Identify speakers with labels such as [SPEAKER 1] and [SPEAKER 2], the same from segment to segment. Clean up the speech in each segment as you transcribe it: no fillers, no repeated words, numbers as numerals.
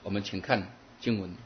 [SPEAKER 1] 我们请看经文：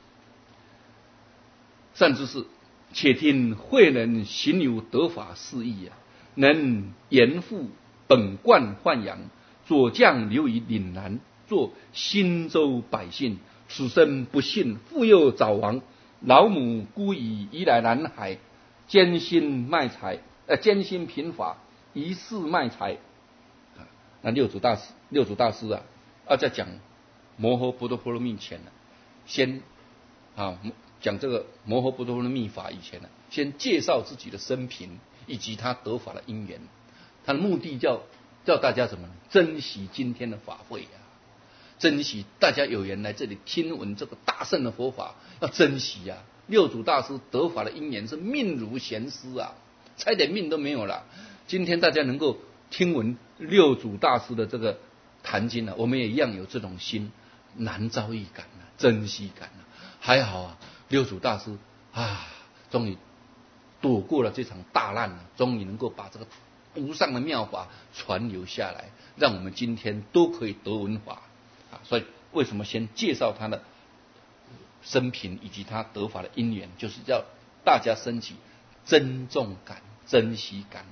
[SPEAKER 1] 善知识，且听慧能行有得法事义能严复本贯豢养，左将留于岭南，做新州百姓。此生不幸，父幼早亡，老母孤遗移来南海，艰辛贫乏，一世卖财。那六祖大师在讲摩诃波多波罗蜜前先讲这个摩诃波多波罗蜜法以前先介绍自己的生平以及他得法的因缘。他的目的叫大家怎么珍惜今天的法会珍惜大家有缘来这里听闻这个大圣的佛法，要珍惜六祖大师得法的因缘是命如悬丝差点命都没有了。今天大家能够听闻六祖大师的这个谈经我们也一样有这种心，难遭遇感珍惜感还好六祖大师终于躲过了这场大难终于能够把这个无上的妙法传留下来，让我们今天都可以得闻法所以为什么先介绍他的生平以及他得法的因缘，就是要大家升起珍重感、珍惜感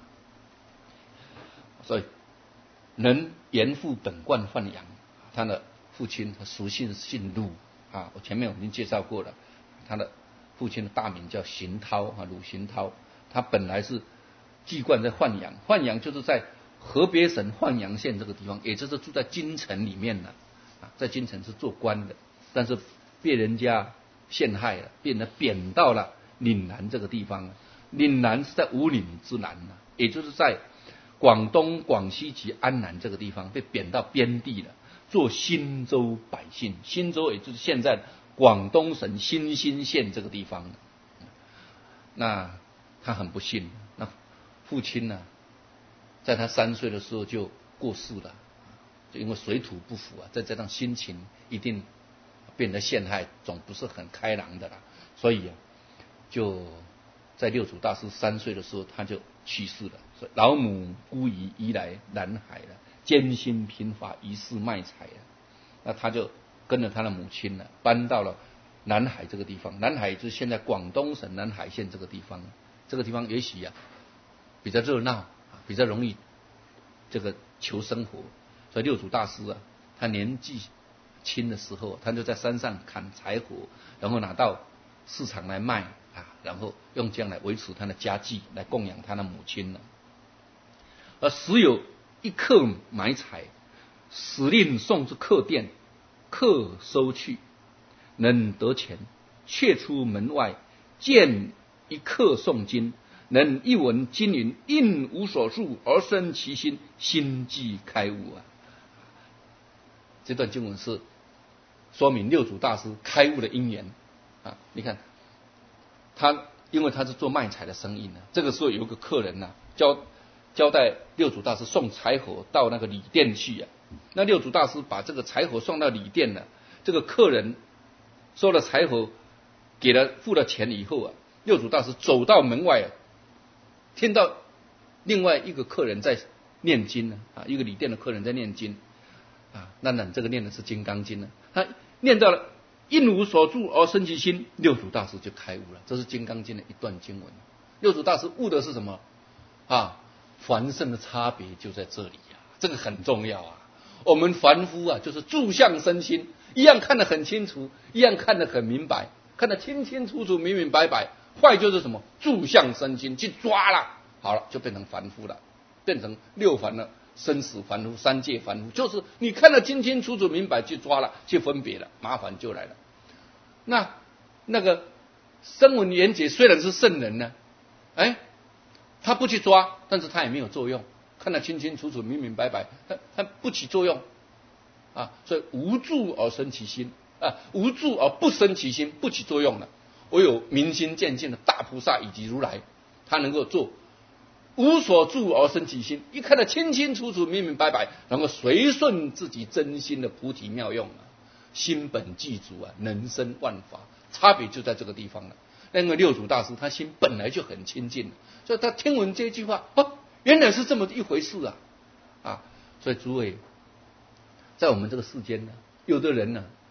[SPEAKER 1] 所以能严复本贯豢养，他的父亲他俗姓姓陆我前面已经介绍过了，他的父亲的大名叫行涛鲁行涛，他本来是籍贯在豢养，豢养就是在河北省豢阳县这个地方，也就是住在京城里面在京城是做官的，但是被人家陷害了，被人贬到了岭南这个地方。岭南是在五岭之南也就是在广东、广西及安南这个地方被贬到边地了，做新州百姓。新州也就是现在广东省新兴县这个地方。那他很不幸，那父亲在他3岁的时候就过世了，就因为水土不服再加上心情一定被人陷害，总不是很开朗的所以就在六祖大师3岁的时候他就去世了。所以老母孤遗移来南海了，艰辛贫乏，一世卖财那他就跟着他的母亲搬到了南海这个地方。南海就是现在广东省南海县这个地方。这个地方也许比较热闹，比较容易这个求生活。所以六祖大师他年纪轻的时候他就在山上砍柴火，然后拿到市场来卖然后用这样来维持他的家计，来供养他的母亲而时有一客买采，使令送至客店，客收去，能得钱，却出门外，见一客诵经，能一闻经云，应无所住而生其心，心即开悟这段经文是说明六祖大师开悟的因缘你看他因为他是做卖柴的生意这个时候有个客人交代六祖大师送柴火到那个礼店去那六祖大师把这个柴火送到礼店这个客人收了柴火付了钱以后六祖大师走到门外听到另外一个客人在念经一个礼店的客人在念经那这个念的是金刚经他念到了应无所住而生其心，六祖大师就开悟了。这是金刚经的一段经文。六祖大师悟的是什么凡圣的差别就在这里这个很重要我们凡夫就是住相生心，一样看得很清楚，一样看得很明白，看得清清楚楚明明白白。坏就是什么住相生心，去抓了，好了就变成凡夫了，变成六凡了，生死凡夫、三界凡夫，就是你看得清清楚楚明白，去抓了，去分别了，麻烦就来了。那个声闻缘觉虽然是圣人他不去抓，但是他也没有作用，看得清清楚楚明明白白，他不起作用所以无住而生其心无住而不生其心，不起作用了。唯有明心见性的大菩萨以及如来，他能够做无所住而生其心，一看得清清楚楚明明白白，然后随顺自己真心的菩提妙用心本具足能生万法。差别就在这个地方了。那个六祖大师他心本来就很清净，所以他听闻这句话原来是这么一回事所以诸位在我们这个世间有的人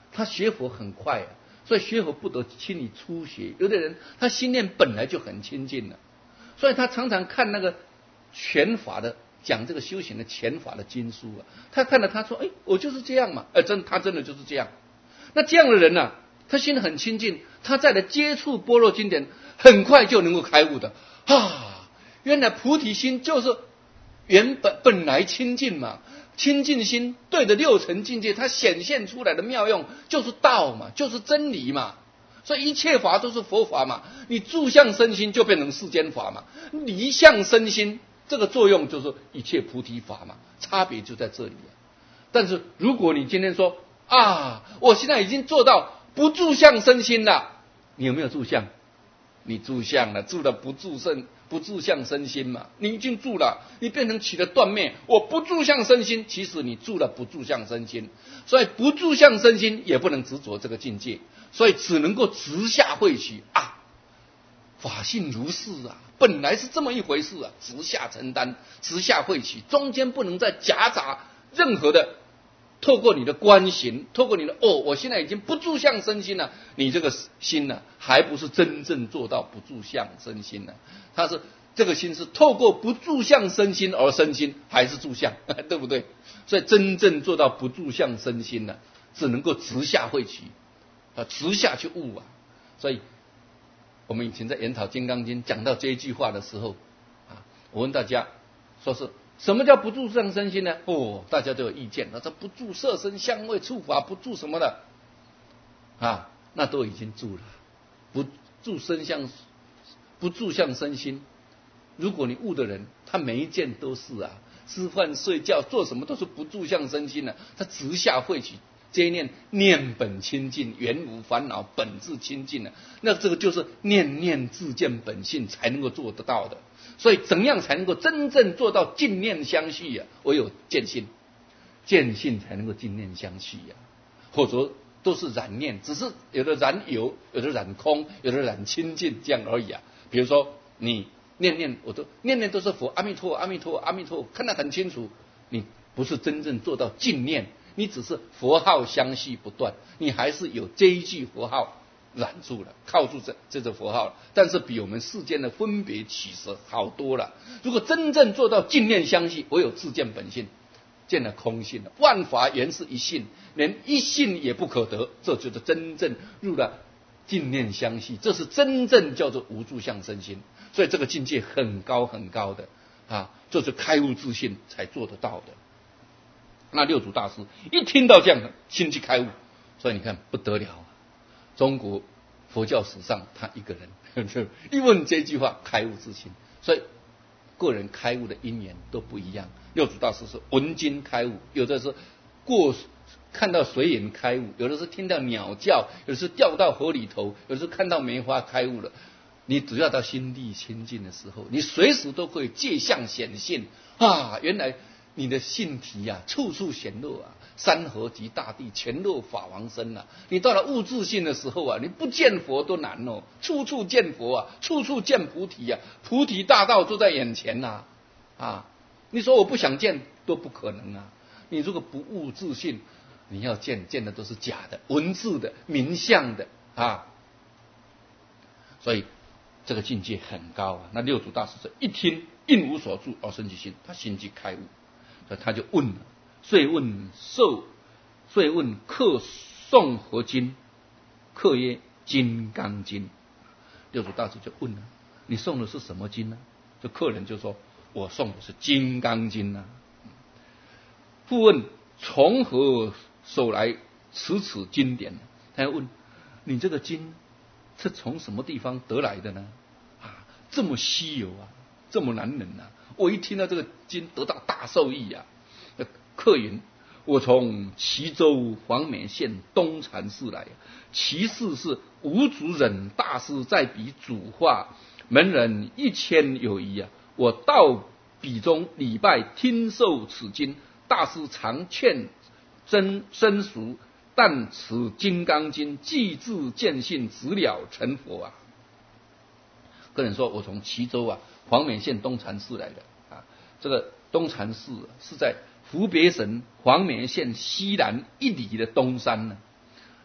[SPEAKER 1] 他学佛很快啊，所以学佛不得轻易初学。有的人他心念本来就很清净了，所以他常常看那个拳法的讲这个修行的拳法的经书啊，他看了他说，我就是这样嘛，他真的就是这样。那这样的人啊，他心里很清净，他再来接触般若经典，很快就能够开悟的啊！原来菩提心就是本来清净嘛，清净心对着六尘境界，它显现出来的妙用就是道嘛，就是真理嘛。所以一切法都是佛法嘛，你住相身心就变成世间法嘛，离相身心这个作用就是一切菩提法嘛，差别就在这里啊。但是如果你今天说我现在已经做到不住相身心了，你有没有住相？你住相了，住了不住相身心嘛，你已经住了，你变成起了断灭，我不住相身心，其实你住了不住相身心，所以不住相身心也不能执着这个境界，所以只能够直下慧取法性如是啊，本来是这么一回事啊，直下承担，直下慧取，中间不能再夹杂任何的。透过你的观行，透过你的我现在已经不住相身心了，你这个心呢，还不是真正做到不住相身心呢？它是这个心是透过不住相身心而生心，还是住相，对不对？所以真正做到不住相身心呢，只能够直下慧取直下去悟啊。所以我们以前在研讨《金刚经》讲到这一句话的时候我问大家说是。什么叫不住相身心呢？大家都有意见。那这不住色身香味触法，不住什么的那都已经住了。不住相身心。如果你悟的人，他每一件都是吃饭睡觉做什么都是不住相身心他直下慧取。这一念本清净，原无烦恼，本自清净那这个就是念念自见本性才能够做得到的。所以怎样才能够真正做到净念相续唯有见性，见性才能够净念相续否则都是染念，只是有的染有，有的染空，有的染清净这样而已比如说你念念都是佛，阿弥陀阿弥陀阿弥陀，看得很清楚，你不是真正做到净念，你只是佛号相续不断，你还是有这一句佛号染住了，靠住这个佛号了，但是比我们世间的分别起舍好多了。如果真正做到净念相续，唯有自见本性，见了空性了，万法原是一性，连一性也不可得，这就是真正入了净念相续，这是真正叫做无住相身心。所以这个境界很高很高的这是开悟自信才做得到的。那六祖大师一听到这样的心即开悟，所以你看不得了中国佛教史上他一个人一问这句话开悟自信，所以个人开悟的因缘都不一样。六祖大师是闻经开悟，有的是看到水眼开悟，有的是听到鸟叫，有的是掉到河里头，有的是看到梅花开悟了。你只要到心地清净的时候，你随时都可以借相显现原来你的性体处处显露山河及大地全露法王身你到了悟自性的时候你不见佛都难处处见佛处处见菩提菩提大道就在眼前你说我不想见都不可能你如果不悟自性，你要见的都是假的，文字的名相的所以这个境界很高那六祖大师是一听应无所住而生其心，他心即开悟，所以他就问了，遂问客诵何经？客曰金刚经。六祖大师就问了，你诵的是什么经呢？这客人就说，我诵的是金刚经复问从何手来此经典？他要问你这个经是从什么地方得来的呢？这么稀有这么难能我一听到这个经得到大受益客云，我从齐州黄梅县东禅寺来，其寺是吴主忍大师在彼主化，门人1000有余我到彼中礼拜听受此经，大师常劝生熟，但此金刚经既自见性，直了成佛个人说，我从齐州黄梅县东禅寺来的这个东禅寺是在湖北省黄梅县西南1里的东山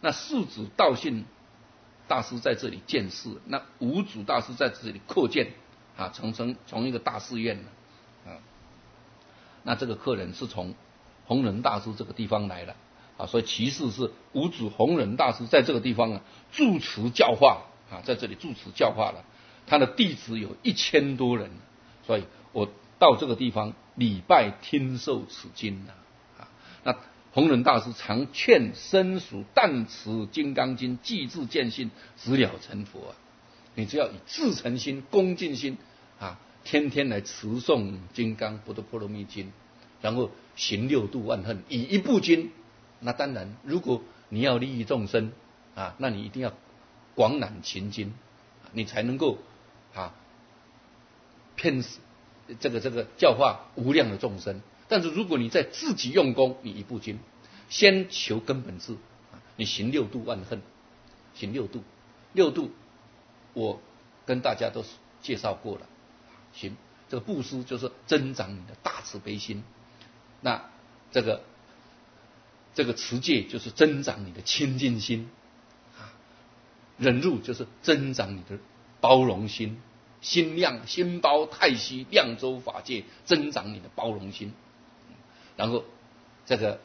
[SPEAKER 1] 那四祖道信大师在这里建寺，那五祖大师在这里扩建啊，从一个大寺院啊。那这个客人是从弘忍大师这个地方来的啊，所以其次是五祖弘忍大师在这个地方住持教化啊，在这里住持教化了，他的弟子有1000多人，所以我到这个地方礼拜听受此经啊。那弘忍大师常劝身属但持金刚经，即自见性，直了成佛啊。你只要以至诚心、恭敬心啊，天天来持诵金刚不多波罗蜜经，然后行6度万恨，以一部经。那当然，如果你要利益众生啊，那你一定要广览勤经，你才能够啊骗这个教化无量的众生。但是如果你在自己用功，你一部经，先求根本智，你行6度万恨，行6度，我跟大家都介绍过了。行，这个布施就是增长你的大慈悲心，那这个持戒就是增长你的清净心，忍辱就是增长你的包容心，心包太虚量周法界，增长你的包容心。然后这个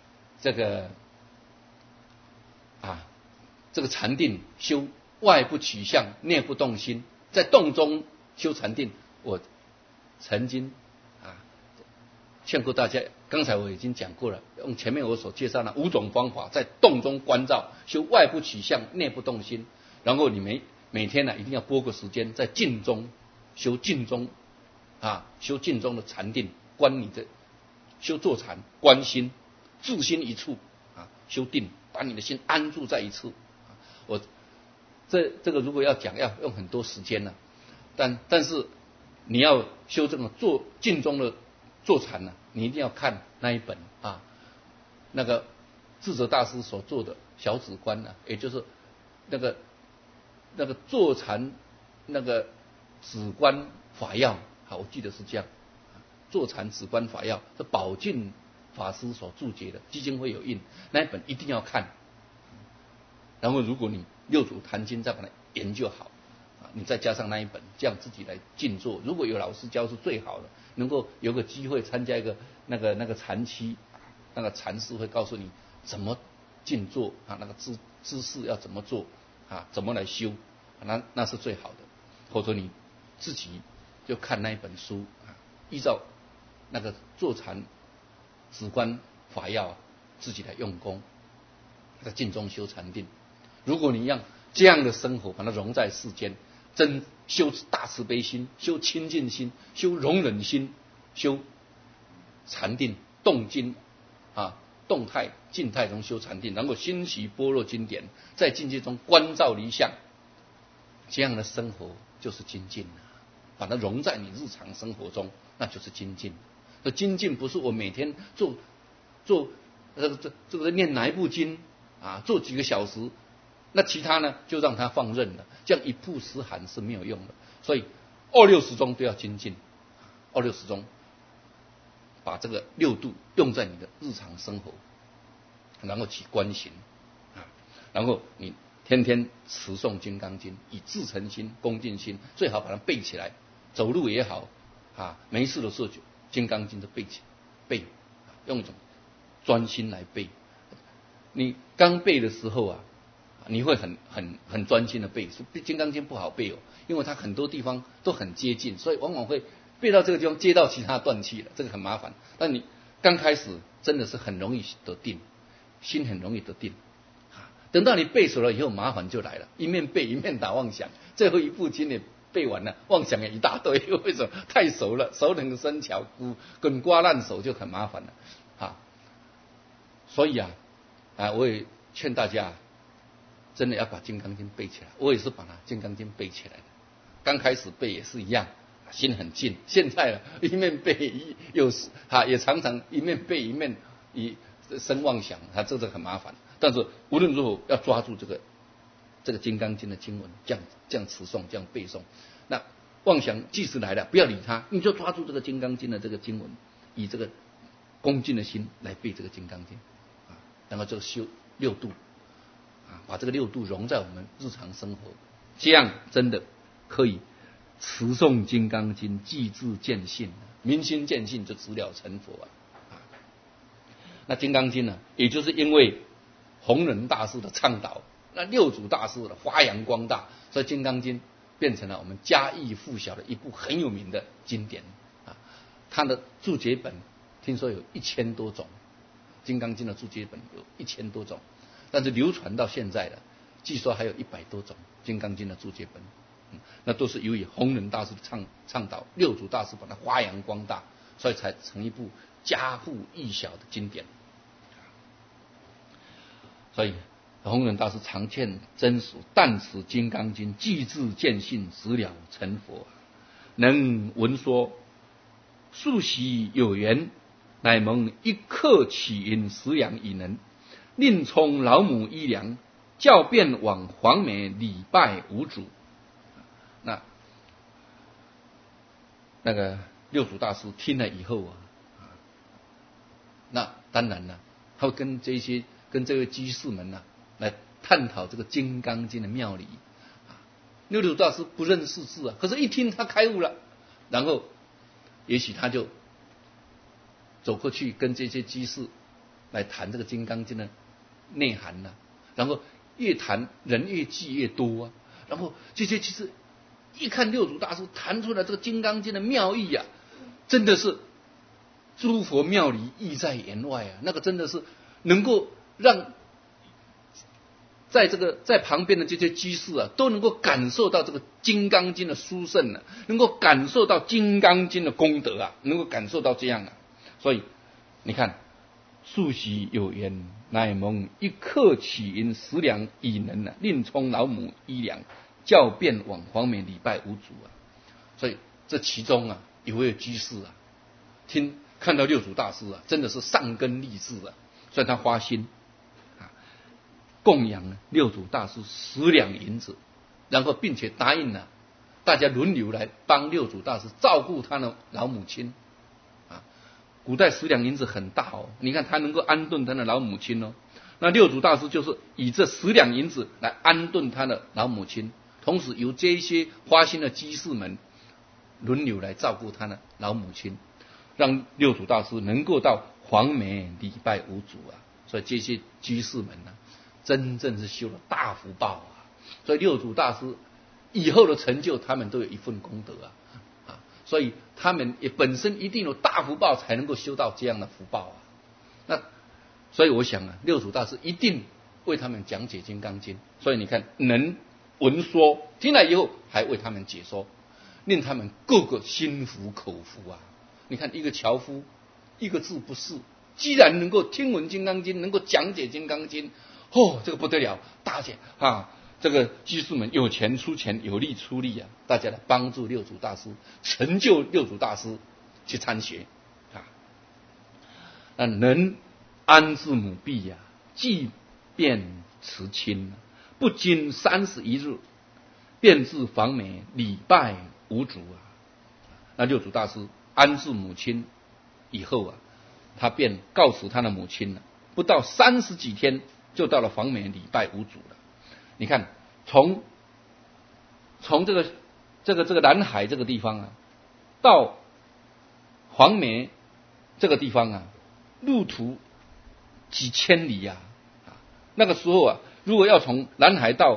[SPEAKER 1] 禅定修外不取相，内不动心，在动中修禅定。我曾经劝过大家，刚才我已经讲过了，用前面我所介绍的5种方法，在动中观照，修外不取相，内不动心。然后你每天一定要拨个时间在静中修静中修静中的禅定，观你的修坐禅，观心，自心一处修定，把你的心安住在一处。我这个如果要讲，要用很多时间了，但是你要修这种坐静中的坐禅你一定要看那一本那个智者大师所做的小止观也就是那个坐禅那个止观法要我记得是这样，坐禅止观法要是宝镜法师所注解的，基金会有印，那一本一定要看。然后如果你六祖坛经再把它研究好你再加上那一本，这样自己来静坐。如果有老师教是最好的，能够有个机会参加一个那个禅期，那个禅师会告诉你怎么静坐那个姿势要怎么做怎么来修那是最好的。或者你自己就看那一本书依照那个坐禅止观法要自己来用功，在静中修禅定。如果你让这样的生活把它融在世间，修大慈悲心，修清净心，修容忍心，修禅定动静动态静态中修禅定，然后欣习般若经典，在境界中观照离相，这样的生活就是精进把它融在你日常生活中，那就是精进。这精进不是我每天做这个念哪一部经做几个小时，那其他呢就让它放任了，这样一曝十寒是没有用的。所以26中都要精进，26中把这个6度用在你的日常生活，然后起观行然后你天天持诵金刚经，以至诚心恭敬心，最好把它背起来，走路也好没事的时候就金刚经就背用一种专心来背。你刚背的时候你会很专心的背，金刚经不好背因为它很多地方都很接近，所以往往会背到这个地方接到其他断气了，这个很麻烦。但你刚开始真的是很容易得定，心很容易得定等到你背熟了以后，麻烦就来了，一面背一面打妄想，最后一部经也背完了，妄想也一大堆。为什么？太熟了，熟能生巧，滚瓜烂熟就很麻烦了所以我也劝大家真的要把金刚经背起来。我也是把金刚经背起来的，刚开始背也是一样，心很静。现在一面背也常常一面背一面生妄想，这个很麻烦。但是无论如何要抓住这个金刚经的经文，这样持诵，这样背诵。那妄想即使来了，不要理它，你就抓住这个金刚经的这个经文，以这个恭敬的心来背这个金刚经然后就修6度把这个六度融在我们日常生活，这样真的可以持诵《金刚经》，即自见性，明心见性就直了成佛啊！那《金刚经》呢，也就是因为弘忍大师的倡导，那六祖大师的发扬光大，所以《金刚经》变成了我们家喻户晓的一部很有名的经典啊。它的注解本听说有1000多种，《金刚经》的注解本有1000多种，但是流传到现在的，据说还有100多种《金刚经》的注解本。那都是由于弘忍大师的倡导，六祖大师把它发扬光大，所以才成一部家喻户晓的经典。所以弘忍大师常劝真俗，但持《金刚经》，即自见性，直了成佛。能闻说数习有缘，乃蒙一刻起因食养以能，令充老母衣粮，教遍往黄梅礼拜五祖。那个六祖大师听了以后那当然了，他会跟这位居士们来探讨这个《金刚经》的妙理。六祖大师不认识字可是一听他开悟了，然后也许他就走过去跟这些居士来谈这个《金刚经》的内涵然后越谈人越记越多然后这些其实一看六祖大师谈出来这个《金刚经》的妙义真的是诸佛妙理意在言外那个真的是能够让在旁边的这些居士都能够感受到这个《金刚经》的殊胜能够感受到《金刚经》的功德能够感受到这样所以你看，数习有缘，乃蒙一刻起因食粮以能令充老母衣粮，教遍往黄梅礼拜五祖所以这其中有位居士看到六祖大师真的是上根立志所以他发心供养六祖大师10两银子，然后并且答应大家轮流来帮六祖大师照顾他的老母亲古代10两银子很大你看他能够安顿他的老母亲那六祖大师就是以这10两银子来安顿他的老母亲，同时由这些花心的居士们轮流来照顾他的老母亲，让六祖大师能够到黄梅礼拜五祖所以这些居士们真正是修了大福报所以六祖大师以后的成就他们都有一份功德所以他们也本身一定有大福报才能够修到这样的福报那所以我想六祖大师一定为他们讲解《金刚经》，所以你看能闻说听了以后还为他们解说，令他们个个心服口服你看一个樵夫一个字不识，既然能够听闻《金刚经》，能够讲解《金刚经》这个不得了，大家这个居士们有钱出钱，有力出力大家来帮助六祖大师，成就六祖大师去参学那能安置母婢即便辞亲，不经31日，便至黄梅礼拜五祖那六祖大师安置母亲以后他便告诉他的母亲不到30几天就到了黄梅礼拜五祖了。你看从这个南海这个地方到黄梅这个地方路途几千里那个时候如果要从南海到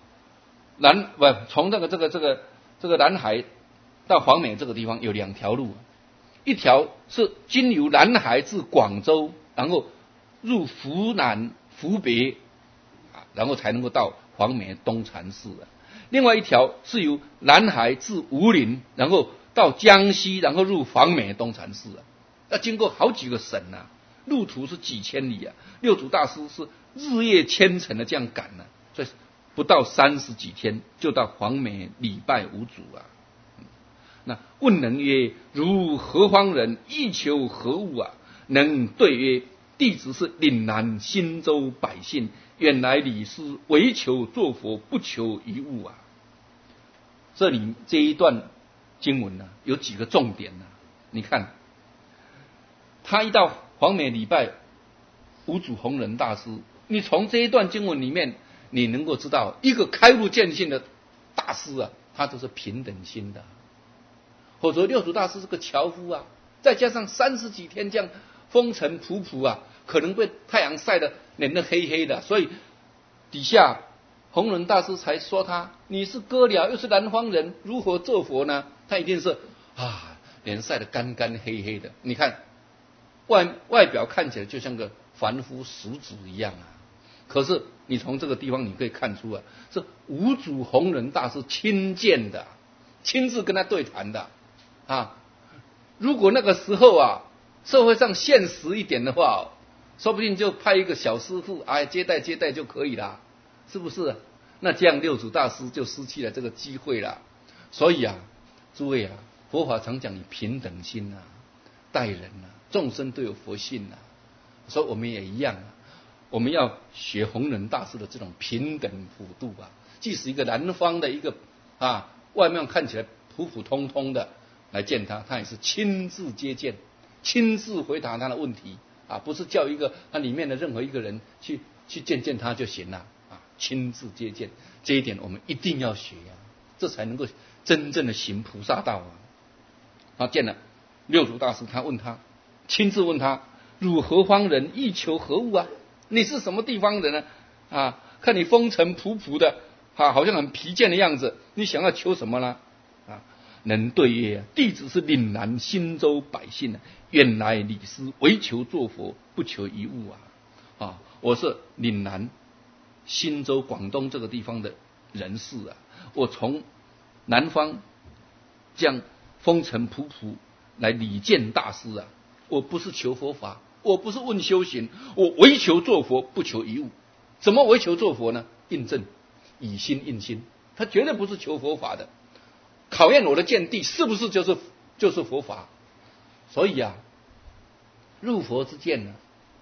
[SPEAKER 1] 从这个南海到黄梅这个地方有2条路，一条是经由南海至广州，然后入湖南湖北然后才能够到黄梅东禅寺另外一条是由南海至梧林，然后到江西，然后入黄梅东禅寺要经过好几个省路途是几千里六祖大师是日夜兼程的这样赶所以不到30几天就到黄梅礼拜五祖那问能曰：如何方人，欲求何物能对曰：弟子是岭南新州百姓，远来礼师，唯求作佛，不求一物这里这一段经文有几个重点你看他一到黄梅礼拜五祖弘忍大师，你从这一段经文里面你能够知道，一个开悟见性的大师啊，他都是平等心的。否则六祖大师是个樵夫啊，再加上30几天这样风尘仆仆啊，可能被太阳晒得脸都黑黑的，所以底下弘忍大师才说他，你是哥寮又是南方人，如何做佛呢？他一定是脸晒得干干黑黑的。你看外表看起来就像个凡夫俗子一样啊，可是你从这个地方你可以看出啊，是五祖弘忍大师亲见的，亲自跟他对谈的啊。如果那个时候啊，社会上现实一点的话，说不定就派一个小师傅接待就可以了，是不是？那这样六祖大师就失去了这个机会了。所以啊，诸位啊，佛法常讲你平等心啊，待人啊，众生都有佛性啊，所以我们也一样啊，我们要学弘忍大师的这种平等普度啊。即使一个南方的一个外面看起来普普通通的来见他，他也是亲自接见，亲自回答他的问题啊，不是叫一个他里面的任何一个人去见他就行了啊，亲自接见，这一点我们一定要学啊，这才能够真正的行菩萨道啊。见了六祖大师，他问他，亲自问他，汝何方人，欲求何物啊？你是什么地方人呢？看你风尘仆仆的好像很疲倦的样子，你想要求什么呢？能对曰，弟子是岭南新州百姓啊，远来礼师，唯求做佛，不求一物啊。我是岭南新州广东这个地方的人士啊，我从南方这样风尘仆仆来礼见大师啊，我不是求佛法，我不是问修行，我唯求做佛，不求一物。怎么唯求做佛呢？印证以心印心，他绝对不是求佛法的，考验我的见地是不是就是佛法。所以入佛之见呢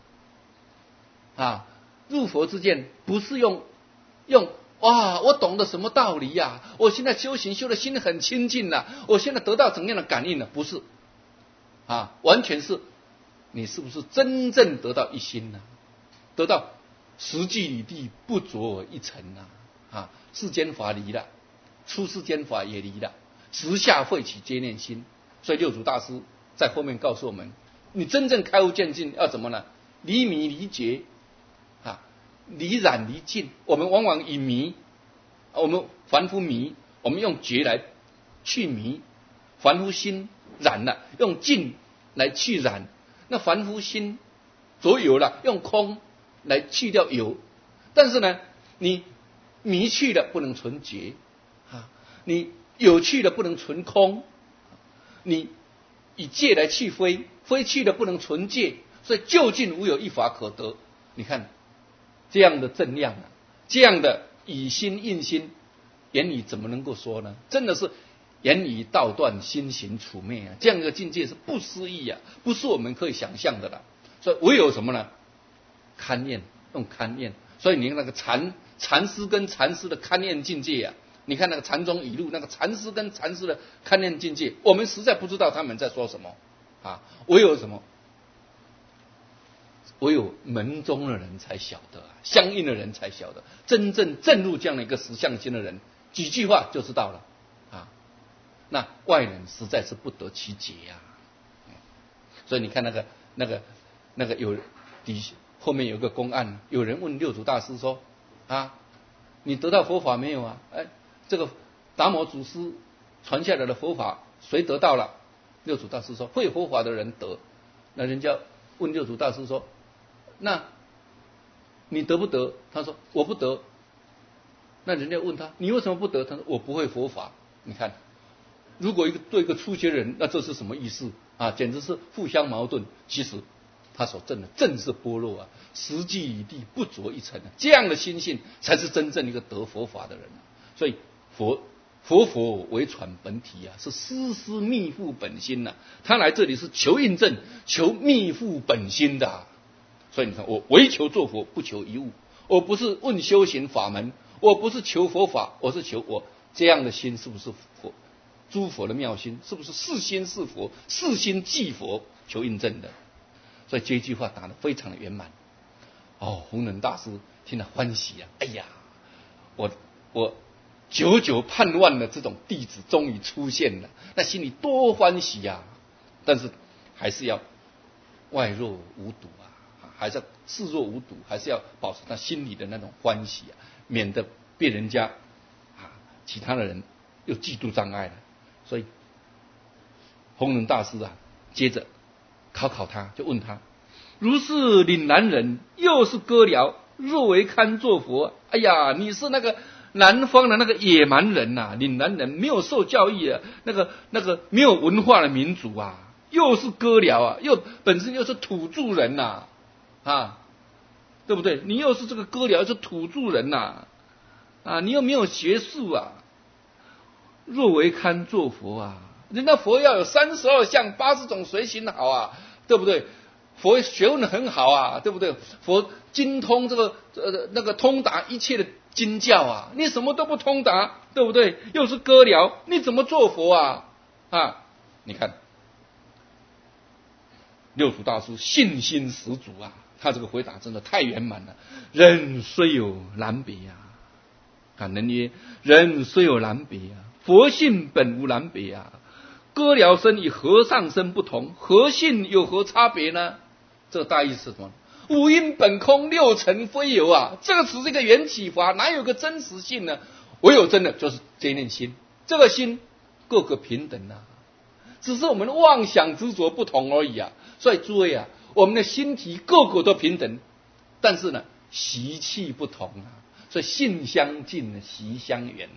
[SPEAKER 1] 入佛之见不是用我懂得什么道理呀，我现在修行修的心很清净了，我现在得到怎样的感应了，不是完全是你是不是真正得到一心呢？得到实际里地不着一尘世间法离了，出世间法也离了，直下废起皆念心。所以六祖大师在后面告诉我们，你真正开悟见境要怎么呢？离迷离觉离染离净。我们往往以迷，我们凡夫迷，我们用觉来去迷；凡夫心染了，用净来去染。那凡夫心着有了，用空来去掉有。但是呢，你迷去了不能存觉你有去了不能存空，你以戒来去非，非去了不能存戒，所以究竟无有一法可得。你看这样的正量这样的以心印心，言语怎么能够说呢？真的是言语道断，心行处灭这样的境界是不思议不是我们可以想象的了。所以唯有什么呢？勘验，用勘验。所以你看那个禅师跟禅师的勘验境界你看那个禅宗语录，那个禅师跟禅师的勘验境界，我们实在不知道他们在说什么唯有什么？唯有门中的人才晓得相应的人才晓得，真正证入这样的一个实相心的人，几句话就知道了那外人实在是不得其解所以你看那个有后面有个公案，有人问六祖大师说你得到佛法没有这个达摩祖师传下来的佛法谁得到了？六祖大师说会佛法的人得。那人家问六祖大师说，那你得不得？他说我不得。那人家问他，你为什么不得？他说我不会佛法。你看，如果对一个初学人，那这是什么意思简直是互相矛盾。其实他所证的正是般若实际里地不着一尘这样的心性才是真正一个得佛法的人所以佛为传本体是丝丝密付本心他来这里是求印证，求密付本心的所以你看，我唯求做佛，不求一物。我不是问修行法门，我不是求佛法，我是求我这样的心是不是佛，诸佛的妙心是不是是心是佛，是心即佛，求印证的。所以这一句话打得非常的圆满弘忍大师听了欢喜哎呀， 我久久盼望的这种弟子终于出现了，那心里多欢喜啊！但是还是要外若无睹啊，还是要视若无睹，还是要保持他心里的那种欢喜啊，免得被人家其他的人又嫉妒障碍了。所以弘忍大师接着考他，就问他：如是岭南人，又是歌僚，若为堪作佛？哎呀，你是那个南方的那个野蛮人呐，岭南人没有受教育啊，那个没有文化的民族啊，又是歌僚啊，又本身又是土著人呐，对不对？你又是这个歌僚，又是土著人呐，你又没有学术啊，若为堪作佛啊？人家佛要有32相80种随行好啊，对不对？佛学问很好啊，对不对？佛精通这个那个通达一切的经教啊，你什么都不通达，对不对？又是歌僚，你怎么做佛啊？你看六祖大师信心十足啊，他这个回答真的太圆满了。人虽有难别啊，人曰：人虽有难别啊，佛性本无难别啊。歌僚身与和尚身不同，和性有何差别呢？这个大意是什么？五阴本空，六尘非有啊！这个只是一个缘起法，哪有个真实性呢？唯有真的就是这念心，这个心各个平等啊，只是我们妄想执着不同而已啊。所以诸位啊，我们的心体个个都平等，但是呢，习气不同啊。所以性相近，习相远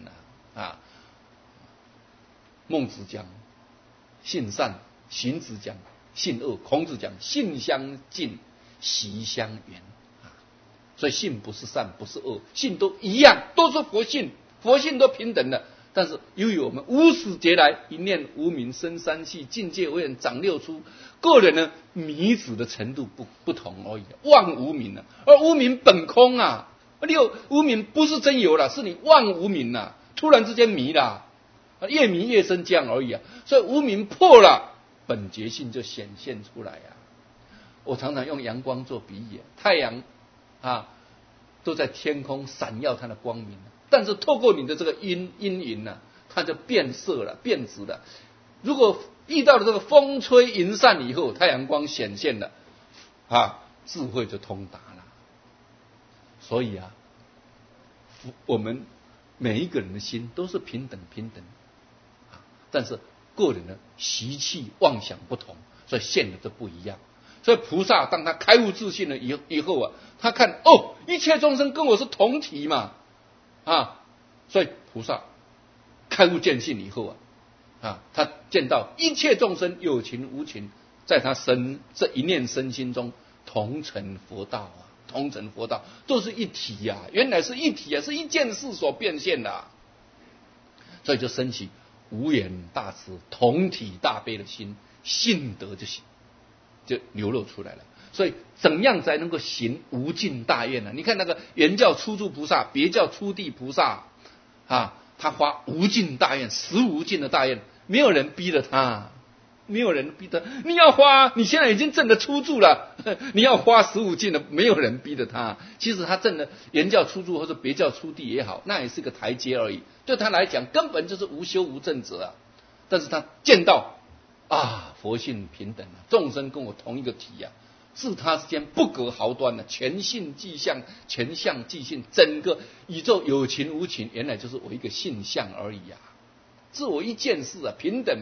[SPEAKER 1] 孟子讲性善，荀子讲性恶，孔子讲性相近，习相远所以性不是善，不是恶，性都一样，都是佛性，佛性都平等的。但是由于我们无始劫来一念无明生三气，境界为人长六出，个人呢迷子的程度不同而已，妄无明啊，而无明本空啊，无明不是真有了，是你妄无明啊，突然之间迷了。越迷越深，这样而已啊。所以无明破了，本觉性就显现出来啊。我常常用阳光做比喻，太阳都在天空闪耀它的光明，但是透过你的这个阴云它就变色了，变质了。如果遇到了这个风吹云散以后，太阳光显现了智慧就通达了。所以我们每一个人的心都是平等，但是个人的习气妄想不同，所以现的都不一样。所以菩萨当他开悟自信了以后他看一切众生跟我是同体嘛所以菩萨开悟见性以后他见到一切众生有情无情，在他这一念身心中同成佛道同成佛道都是一体原来是一体是一件事所变现的所以就升起无缘大慈同体大悲的心，性德就流露出来了。所以怎样才能够行无尽大愿呢？你看那个原教初住菩萨，别教初地菩萨他发无尽大愿，实无尽的大愿，没有人逼着他，没有人逼他，你要花，你现在已经证得初住了，你要花实无尽的，没有人逼着他。其实他证的原教初住或者别教初地也好，那也是个台阶而已，对他来讲根本就是无修无证者但是他见到佛性平等众生跟我同一个体自他之间不隔毫端全性即相，全相即性，整个宇宙有情无情，原来就是我一个性相而已自我一件事平等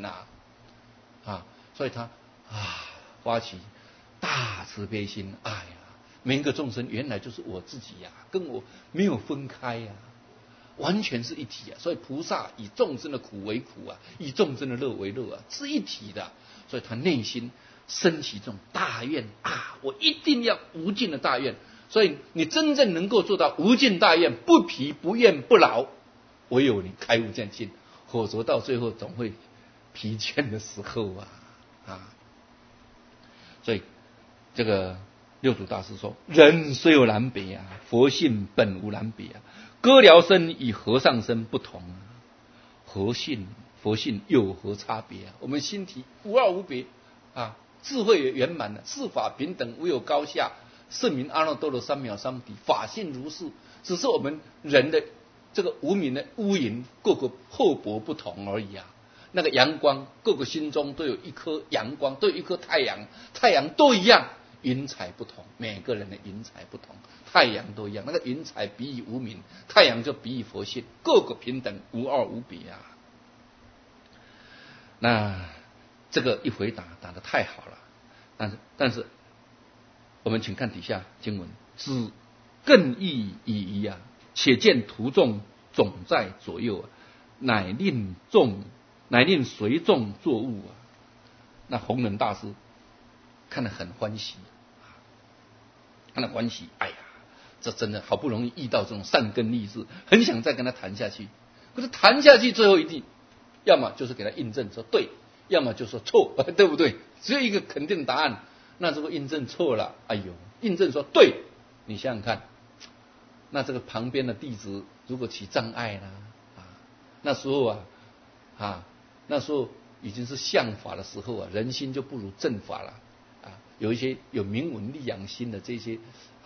[SPEAKER 1] 所以他发起大慈悲心，每一个众生原来就是我自己跟我没有分开完全是一体所以菩萨以众生的苦为苦以众生的乐为乐是一体的。所以他内心升起这种大愿我一定要无尽的大愿。所以你真正能够做到无尽大愿，不疲不厌不劳，唯有你开悟见性，否则到最后总会疲倦的时候所以这个六祖大师说：人虽有难别佛性本无难别歌僚身与和尚身不同佛性有何差别我们心体无二无别智慧也圆满了，四法平等，无有高下，圣名阿耨多罗三藐三菩提，法性如是。 只是我们人的这个无明的乌云各个厚薄不同而已啊。那个阳光，各个心中都有一颗阳光，都有一颗太阳，太阳都一样，云彩不同，每个人的云彩不同，太阳都一样。那个云彩比喻无明，太阳就比喻佛性，各个平等，无二无别啊。那这个一回答答得太好了，但是我们请看底下经文，知更易以疑啊，且见途众总在左右啊，乃令随众作物啊。那弘忍大师看得很欢喜，看得欢喜，哎呀，这真的好不容易遇到这种善根利智，很想再跟他谈下去。可是谈下去最后一定，要么就是给他印证说对，要么就说错，对不对？只有一个肯定答案。那如果印证错了，哎呦，印证说对，你想想看，那这个旁边的弟子如果起障碍啦，那时候那时候已经是相法的时候啊，人心就不如正法了啊。有一些有明文利养心的这些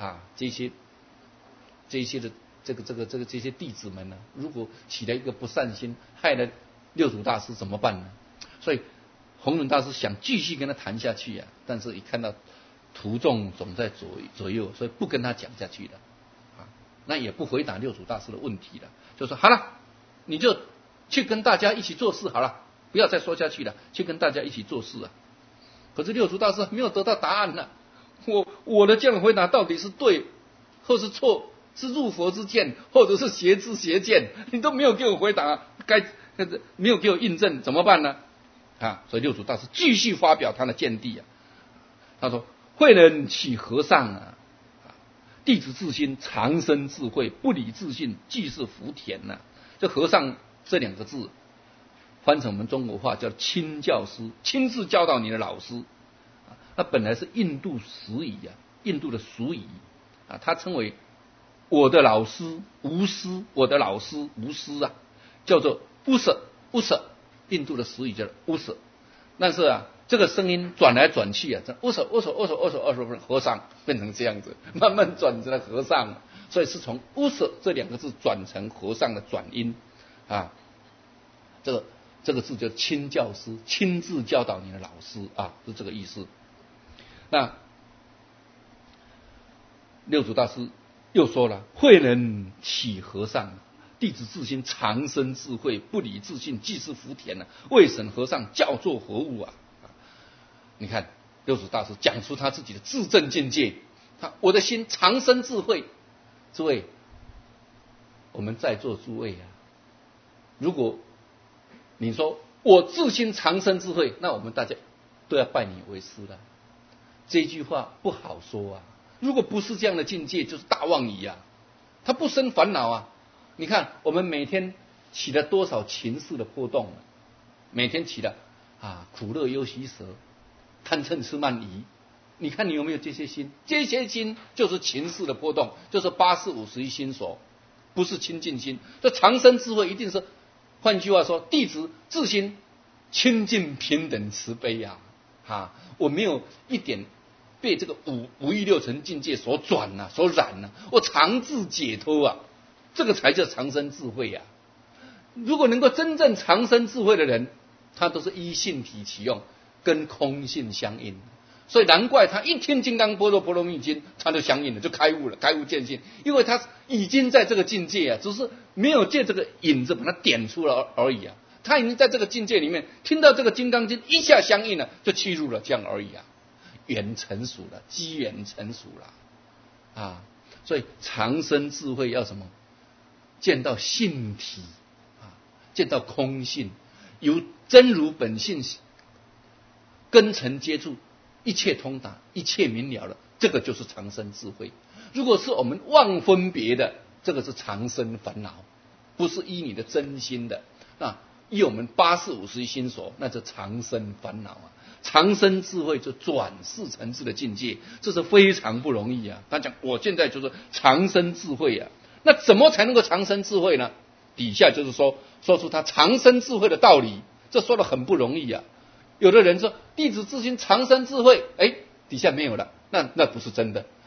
[SPEAKER 1] 的这些弟子们呢，如果起了一个不善心，害了六祖大师怎么办呢？所以弘忍大师想继续跟他谈下去啊，但是一看到途众总在左右，所以不跟他讲下去了啊。那也不回答六祖大师的问题了，就说好了，你就去跟大家一起做事好了，不要再说下去了，去跟大家一起做事啊。可是六祖大师没有得到答案呢，我的这样的回答到底是对或是错，是入佛之见或者是邪知邪见，你都没有给我回答，没有给我印证，怎么办呢？所以六祖大师继续发表他的见地啊。他说：慧能起和尚啊，弟子自心长生智慧，不理自性，即是福田呐。这和尚这两个字，翻成我们中国话叫亲教师，亲自教导你的老师。那本来是印度俗语啊，印度的俗语啊，他称为我的老师无师，我的老师无师啊，叫做乌舍，印度的俗语叫乌舍。但是这个声音转来转去啊，乌舍和尚变成这样子，慢慢转成了和尚，所以是从乌舍这两个字转成和尚的转音啊。这个字叫亲教师，亲自教导你的老师啊，是这个意思。那六祖大师又说了：慧能起和尚，弟子自心长生智慧，不理自性，即是福田啊。未审和尚叫做何物啊？你看六祖大师讲出他自己的自证境界，我的心长生智慧。诸位，我们在座诸位啊，如果你说我自心长生智慧，那我们大家都要拜你为师了。这句话不好说啊，如果不是这样的境界，就是大妄语啊，他不生烦恼啊。你看我们每天起了多少情事的波动，每天起了苦乐忧喜舍，贪嗔痴慢疑，你看你有没有这些心？这些心就是情事的波动，就是8451心所，不是清净心。这长生智慧一定是，换句话说，弟子自心清净平等慈悲我没有一点被这个五欲六尘境界所转所染我常自解脱这个才叫长生智慧啊。如果能够真正长生智慧的人，他都是依性体起用，跟空性相应，所以难怪他一听《金刚般若波罗蜜经》，他就相应了，就开悟了，开悟见性，因为他已经在这个境界只是没有借这个引子把它点出了而已他已经在这个境界里面听到这个《金刚经》，一下相应了，就契入了，这样而已缘成熟了，机缘成熟了所以长生智慧要什么？见到性体见到空性，由真如本性根尘接触，一切通达，一切明了了，这个就是长生智慧。如果是我们妄分别的，这个是长生烦恼，不是依你的真心的。那依我们8451心所，那就长生烦恼长生智慧就转世成智的境界，这是非常不容易他讲我现在就是长生智慧那怎么才能够长生智慧呢？底下就是说出他长生智慧的道理，这说的很不容易有的人说弟子自心长生智慧，底下没有了，那不是真的。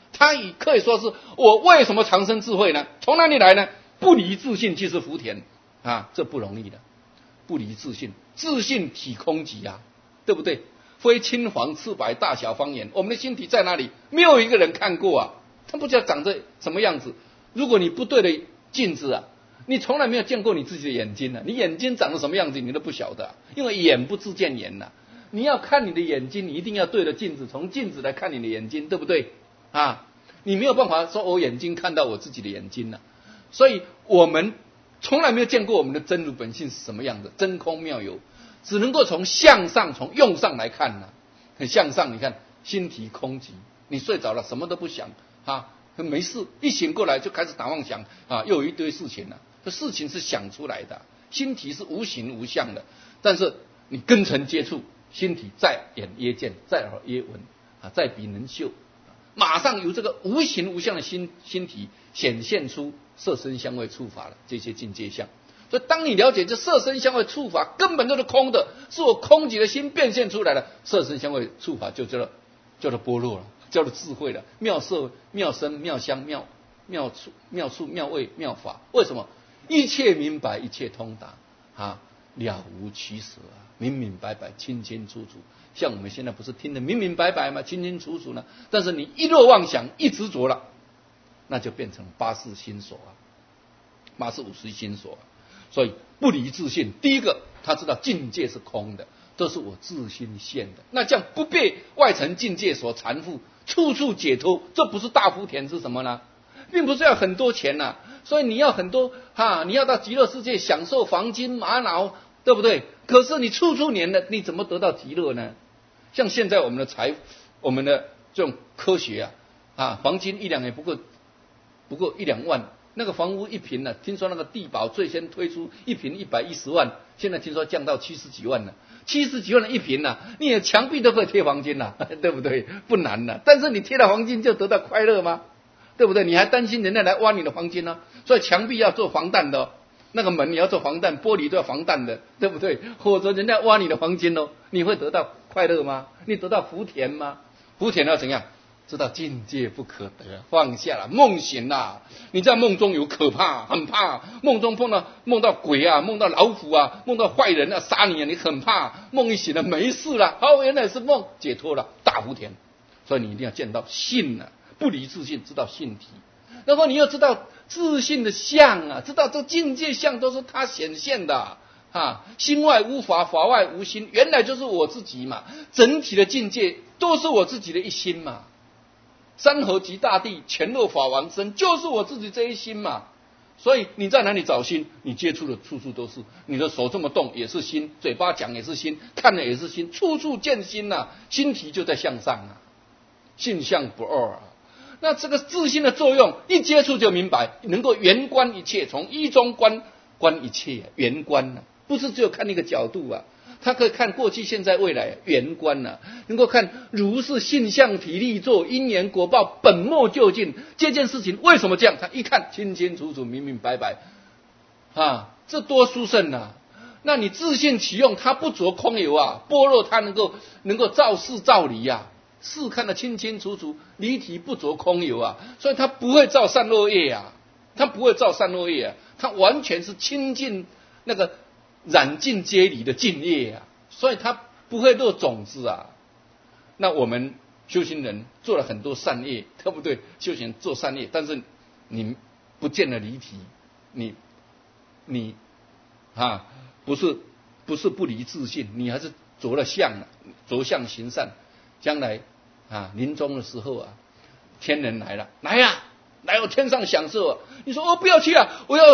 [SPEAKER 1] 他也可以说是我为什么长生智慧呢？从哪里来呢？不离自性即是福田啊，这不容易的。不离自性，自性体空寂啊，对不对？非青黄赤白大小方圆，我们的心体在哪里？没有一个人看过啊，他不知道长着什么样子。如果你不对着镜子啊，你从来没有见过你自己的眼睛啊，你眼睛长得什么样子你都不晓得啊，因为眼不知见言呐。你要看你的眼睛，你一定要对着镜子，从镜子来看你的眼睛，对不对啊？你没有办法说我眼睛看到我自己的眼睛啊。所以我们从来没有见过我们的真如本性是什么样的，真空妙有，只能够从相上从用上来看很向上，你看心体空寂，你睡着了什么都不想啊，没事，一醒过来就开始打妄想啊，又有一堆事情了。这事情是想出来的，心体是无形无相的，但是你根尘接触，心体在眼耶见，在耳耶闻啊，在鼻能嗅，马上由这个无形无相的心体显现出色身香味触法了这些境界相。所以当你了解这色身香味触法根本就是空的，是我空寂的心变现出来的，色身香味触法就叫做般若了，叫做智慧了，妙色妙声妙香妙处妙味妙法。为什么？一切明白，一切通达啊，了无取舍啊，明明白白，清清楚楚。像我们现在不是听得明明白白吗？清清楚楚呢。但是你一若妄想，一执着了，那就变成八识心所啊，八识五识心所啊。所以不离自性，第一个他知道境界是空的，都是我自心现的。那这样不被外层境界所缠缚，处处解脱，这不是大福田是什么呢？并不是要很多钱呐，所以你要很多你要到极乐世界享受黄金玛瑙，对不对？可是你处处黏的，你怎么得到极乐呢？像现在我们的这种科学黄金一两也不过一两万，那个房屋一坪呢，听说那个地保最先推出一坪110万，现在听说降到70几万了，70几万的一坪啊，你的墙壁都可以贴黄金了，对不对？不难了，但是你贴了黄金就得到快乐吗？对不对？你还担心人家来挖你的黄金呢？所以墙壁要做防弹的那个门你要做防弹，玻璃都要防弹的，对不对？或者人家挖你的黄金你会得到快乐吗？你得到福田吗？福田要怎样？知道境界不可得，放下了，梦醒了。你在梦中有可怕，很怕，梦中梦到鬼啊，梦到老虎啊，梦到坏人杀你你很怕。梦一醒了，没事了，好，原来是梦，解脱了，大福田。所以你一定要见到性不离自性，知道性体。然后你要知道自性的相知道这境界相都是它显现的心外无法，法外无心，原来就是我自己嘛，整体的境界都是我自己的一心嘛。山河及大地，全若法王身，就是我自己这一心嘛。所以你在哪里找心？你接触的处处都是，你的手这么动也是心，嘴巴讲也是心，看的也是心，处处见心心体就在向上性相不二那这个自心的作用一接触就明白，能够圆观一切，从一中观一切圆观不是只有看那个角度他可以看过去现在未来圆观能够看如是性相体力作因缘果报本末究竟，这件事情为什么这样，他一看清清楚楚明明白白这多殊胜那你自性其用，它不着空有般若它能够照事照理事看得清清楚楚，离体不着空有所以它不会造善恶业它不会造善恶业它完全是清净那个染尽皆离的净业所以它不会落种子那我们修行人做了很多善业，对不对？修行做善业，但是你不见了离体，你不是不离自性，你还是着了相着相行善。将来临终的时候天人来了，来我天上享受你说不要去我要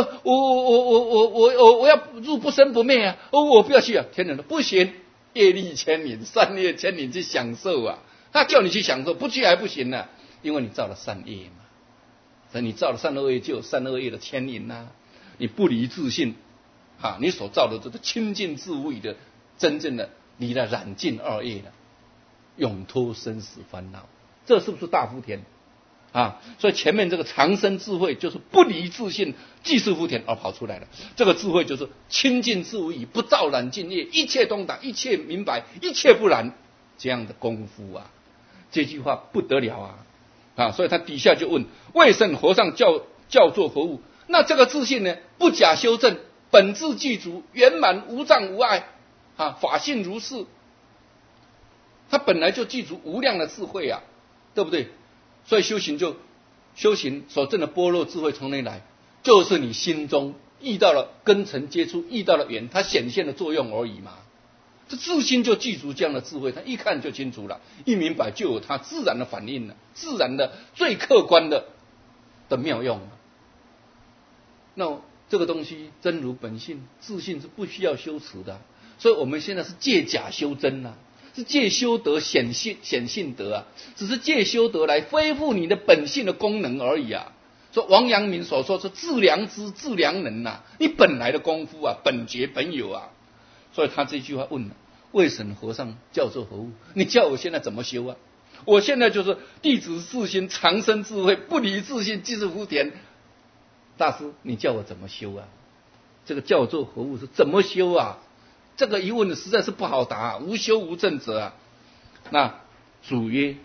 [SPEAKER 1] 入不生不灭我不要去天人说不行，业力牵引，善业牵引去享受他叫你去享受，不去还不行因为你造了善业嘛。所以你造了善恶业，就有善恶业的牵引你不离自性你所造的这个清净自无语的，真正的离了染尽二业了，永脱生死烦恼，这是不是大福田所以前面这个长生智慧就是不离自性，即是福田而跑出来了。这个智慧就是清净自无疑，不造染尽业，一切通达，一切明白，一切不染，这样的功夫这句话不得了啊，所以他底下就问：为甚和尚叫做何物？那这个自信呢，不假修正，本自具足，圆满无障无碍啊，法性如是。他本来就具足无量的智慧啊，对不对？所以修行所证的般若智慧从哪里来？就是你心中遇到了根尘接触，遇到了缘，它显现的作用而已嘛。这自心就具足这样的智慧，他一看就清楚了，一明白就有他自然的反应了，自然的最客观的妙用。那这个东西真如本性，自信是不需要修持的，所以我们现在是借假修真啊，是借修德显性德啊，只是借修德来恢复你的本性的功能而已啊。说王阳明所说是自良知自良能啊，你本来的功夫啊，本觉本有啊。所以他这句话问了：为什么和尚叫做何物？你叫我现在怎么修啊？我现在就是弟子自心，长生智慧，不离自性，即是福田。大师，你叫我怎么修啊？这个叫做何物是怎么修啊？这个疑问实在是不好答啊，无修无证者啊。那主云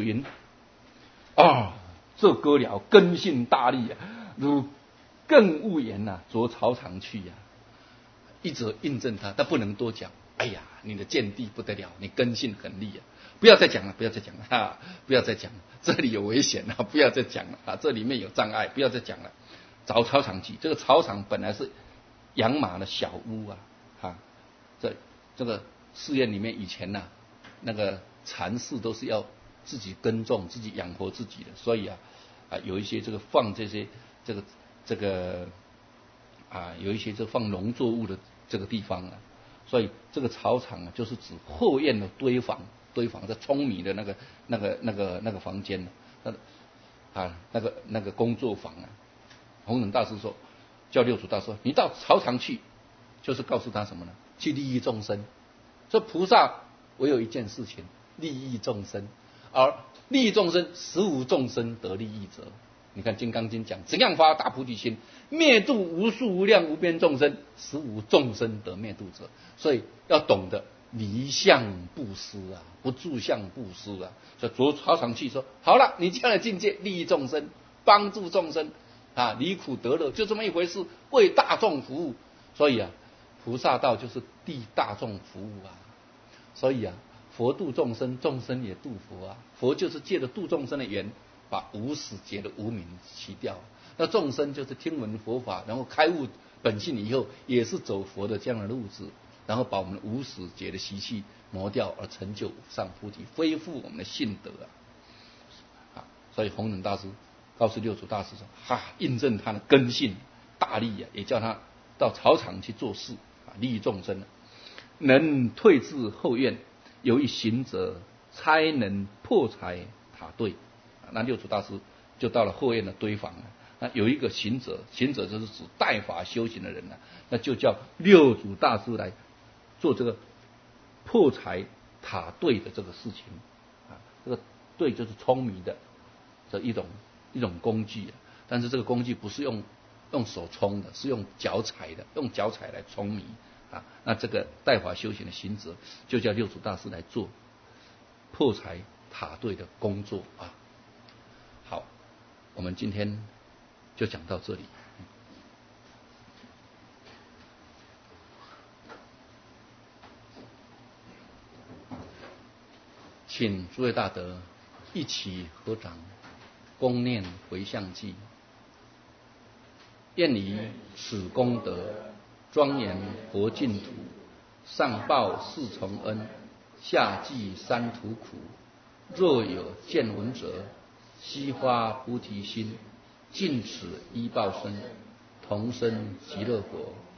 [SPEAKER 1] 啊，这哥了根性大利啊，如更勿言呐，着草场去呀。一直印证他不能多讲。哎呀，你的见地不得了，你根性很利啊！不要再讲了，不要再讲了哈，不要再讲了，这里有危险啊！不要再讲了啊，这里面有障碍，不要再讲了。找草场去，这个草场本来是养马的小屋啊，哈，这个寺院里面以前呐，那个禅士都是要自己耕种、自己养活自己的，所以有一些这个放这些这个有一些这放农作物的这个地方啊，所以这个草场啊，就是指后院的堆房在舂米的那个房间那个工作坊啊。弘忍大师说，叫六祖大师说，你到草场去，就是告诉他什么呢？去利益众生。说菩萨唯有一件事情，利益众生，而利益众生，实无众生得利益者。你看《金刚经》讲，怎样发大菩提心，灭度无数无量无边众生，实无众生得灭度者。所以要懂得离相布施啊，不住相布施啊。所以着草场去说，好了，你这样的境界，利益众生，帮助众生啊，离苦得乐，就这么一回事，为大众服务。所以菩萨道就是替大众服务啊。所以佛度众生，众生也度佛啊。佛就是借着度众生的缘，把无始劫的无明去掉。那众生就是听闻佛法，然后开悟本性以后，也是走佛的这样的路子，然后把我们无始劫的习气磨掉，而成就上菩提，恢复我们的性德啊。所以弘忍大师告诉六祖大师说，印证他的根性大利啊，也叫他到草场去做事啊，利益众生。能退至后院，有一行者，差能破柴塔堆。那六祖大师就到了后院的堆房了。那有一个行者就是指代法修行的人呢，那就叫六祖大师来做这个破柴塔堆的这个事情啊。这个堆就是舂米的这一种工具啊，但是这个工具不是用手冲的，是用脚踩的，用脚踩来舂米啊。那这个代法修行的行者就叫六祖大师来做破柴塔堆的工作啊。好，我们今天就讲到这里。请诸位大德一起合掌，恭念回向偈。愿以此功德，庄严佛净土，上报四重恩，下济三途苦。若有见闻者，悉发菩提心，尽此依报身，同生极乐国。